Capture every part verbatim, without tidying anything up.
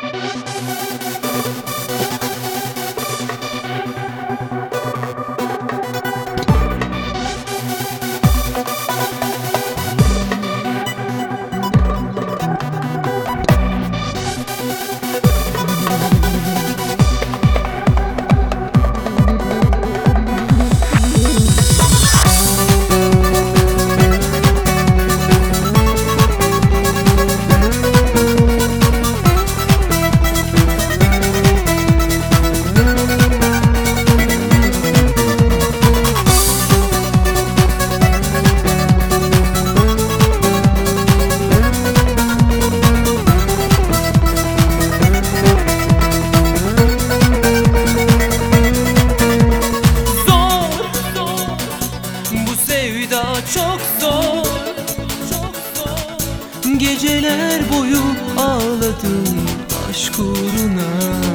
Çok zor, çok zor. Geceler boyu ağladım aşk uğruna.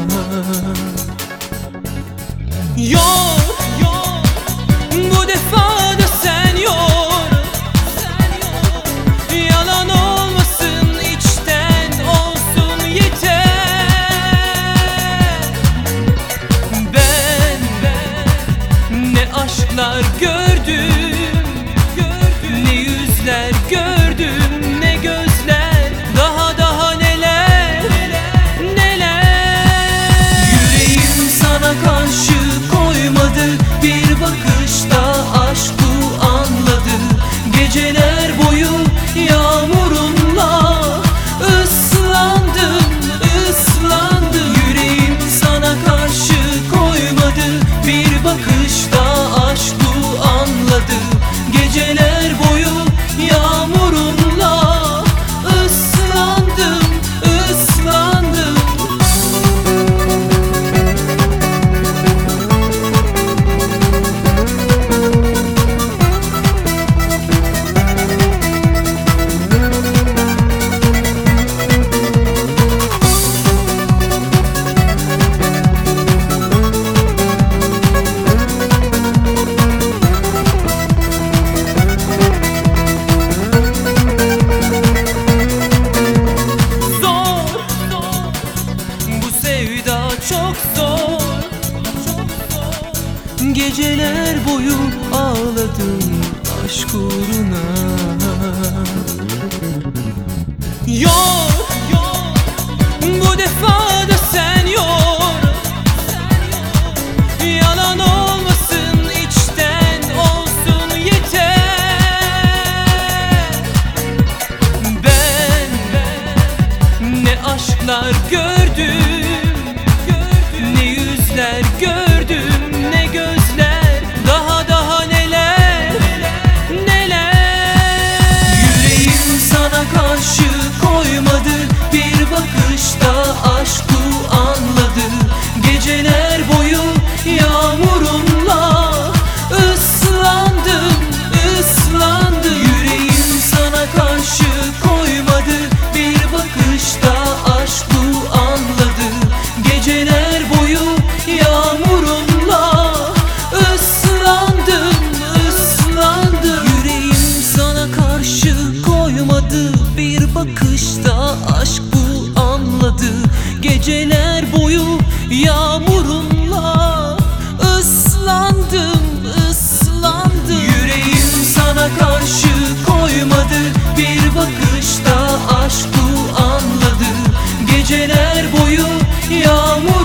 Yok, yok, bu defa da sen yor, sen yor. Yalan olmasın, içten olsun yeter. Ben, ben ne aşklar gördüm, gördüm ne gözler, daha daha neler, neler. Yüreğim sana karşı koymadı, bir bakışta aşk bu anladı. Geceler boyu yağmurumla ıslandım, ıslandım. Yüreğim sana karşı koymadı, bir bakışta aşk bu anladı. Geceler boyu yağmurumla ıslandım, ıslandım. Çok zor, çok zor. Geceler boyu ağladım aşk uğruna. Yok, yok, bu defa da sen yor, sen yor. Yalan olmasın, içten olsun yeter. Ben, ben ne aşklar gördüm, gördüm ne gözler, daha daha neler, neler. Yüreğim sana karşı koymadı, bir bakışta aşk bu anladı. Geceler boyu yağmurumla ıslandım, ıslandım. Yüreğim sana karşı koymadı, bir bakışta aşk bu anladı. Geceler boyu yağmurumla ıslandım, ıslandım. Yüreğim sana karşı koymadı, bir bakışta aşk bu anladı. Geceler boyu yağmurumla ıslandım, ıslandım. Yüreğim sana karşı koymadı, bir bakışta aşk bu anladı. Geceler boyu yağmur